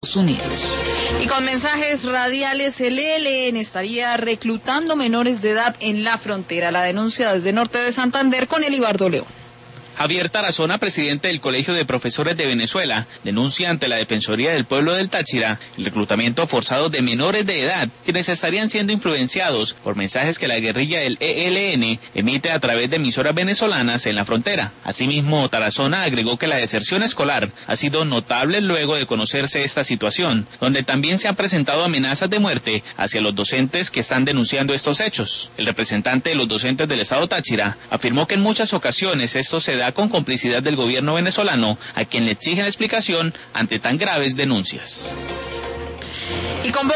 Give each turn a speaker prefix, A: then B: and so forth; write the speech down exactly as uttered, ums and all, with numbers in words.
A: Unidos. Y con mensajes radiales, el E L N estaría reclutando menores de edad en la frontera. La denuncia desde Norte de Santander con Elibardo León.
B: Javier Tarazona, presidente del Colegio de Profesores de Venezuela, denuncia ante la Defensoría del Pueblo del Táchira el reclutamiento forzado de menores de edad, quienes estarían siendo influenciados por mensajes que la guerrilla del E L N emite a través de emisoras venezolanas en la frontera. Asimismo, Tarazona agregó que la deserción escolar ha sido notable luego de conocerse esta situación, donde también se han presentado amenazas de muerte hacia los docentes que están denunciando estos hechos. El representante de los docentes del Estado Táchira afirmó que en muchas ocasiones esto se da con complicidad del gobierno venezolano, a quien le exigen explicación ante tan graves denuncias.
A: Y con